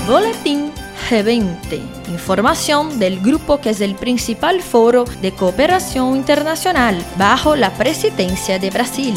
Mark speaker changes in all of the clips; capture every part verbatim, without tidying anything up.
Speaker 1: Boletín G veinte, información del grupo que es el principal foro de cooperación internacional bajo la presidencia de Brasil.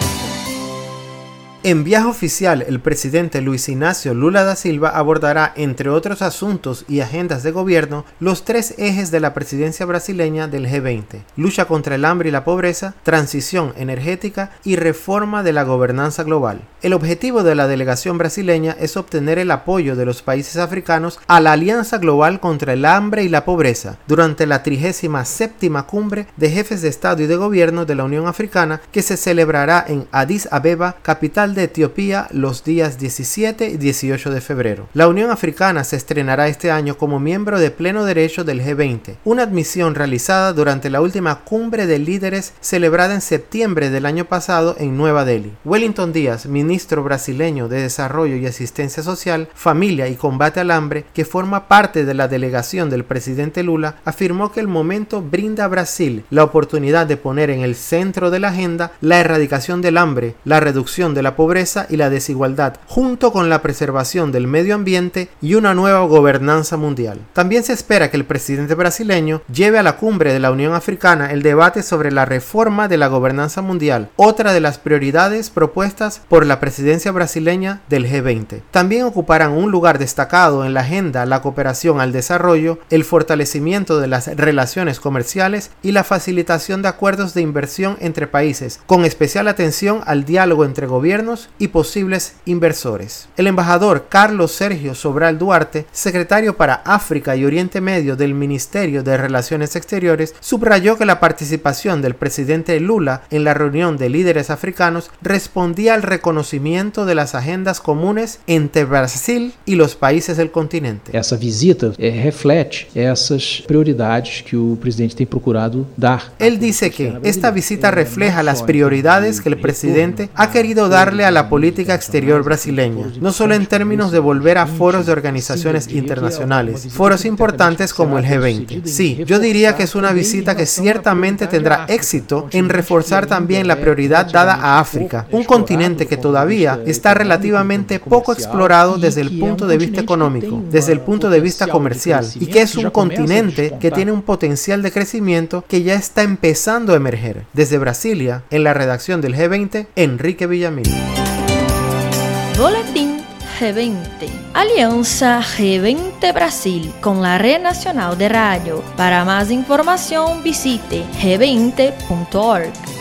Speaker 2: En viaje oficial, el presidente Luis Ignacio Lula da Silva abordará, entre otros asuntos y agendas de gobierno, los tres ejes de la presidencia brasileña del G veinte: lucha contra el hambre y la pobreza, transición energética y reforma de la gobernanza global. El objetivo de la delegación brasileña es obtener el apoyo de los países africanos a la Alianza Global contra el Hambre y la Pobreza durante la trigésima séptima cumbre de jefes de Estado y de Gobierno de la Unión Africana, que se celebrará en Addis Abeba, capital de Etiopía, los días diecisiete y dieciocho de febrero. La Unión Africana se estrenará este año como miembro de pleno derecho del G veinte, una admisión realizada durante la última cumbre de líderes celebrada en septiembre del año pasado en Nueva Delhi. Wellington Díaz, ministro brasileño de Desarrollo y Asistencia Social, Familia y Combate al Hambre, que forma parte de la delegación del presidente Lula, afirmó que el momento brinda a Brasil la oportunidad de poner en el centro de la agenda la erradicación del hambre, la reducción de la pobreza y la desigualdad, junto con la preservación del medio ambiente y una nueva gobernanza mundial. También se espera que el presidente brasileño lleve a la cumbre de la Unión Africana el debate sobre la reforma de la gobernanza mundial, otra de las prioridades propuestas por la presidencia brasileña del G veinte. También ocuparán un lugar destacado en la agenda la cooperación al desarrollo, el fortalecimiento de las relaciones comerciales y la facilitación de acuerdos de inversión entre países, con especial atención al diálogo entre gobiernos y posibles inversores. El embajador Carlos Sergio Sobral Duarte, secretario para África y Oriente Medio del Ministerio de Relaciones Exteriores, subrayó que la participación del presidente Lula en la reunión de líderes africanos respondía al reconocimiento de las agendas comunes entre Brasil y los países del continente.
Speaker 3: Essa visita eh, reflete essas prioridades que o presidente tem procurado dar.
Speaker 2: Él dice que esta visita refleja las prioridades que el presidente ha querido darle a la política exterior brasileña, no solo en términos de volver a foros de organizaciones internacionales, foros importantes como el G veinte. Sí, yo diría que es una visita que ciertamente tendrá éxito en reforzar también la prioridad dada a África, un continente que todavía está relativamente poco explorado desde el punto de vista económico, desde el punto de vista comercial, y que es un continente que tiene un potencial de crecimiento que ya está empezando a emerger. Desde Brasilia, en la redacción del G veinte, Enrique Villamil.
Speaker 1: Boletín G veinte. Alianza G veinte Brasil con la Red Nacional de Radio. Para más información visite g veinte punto org.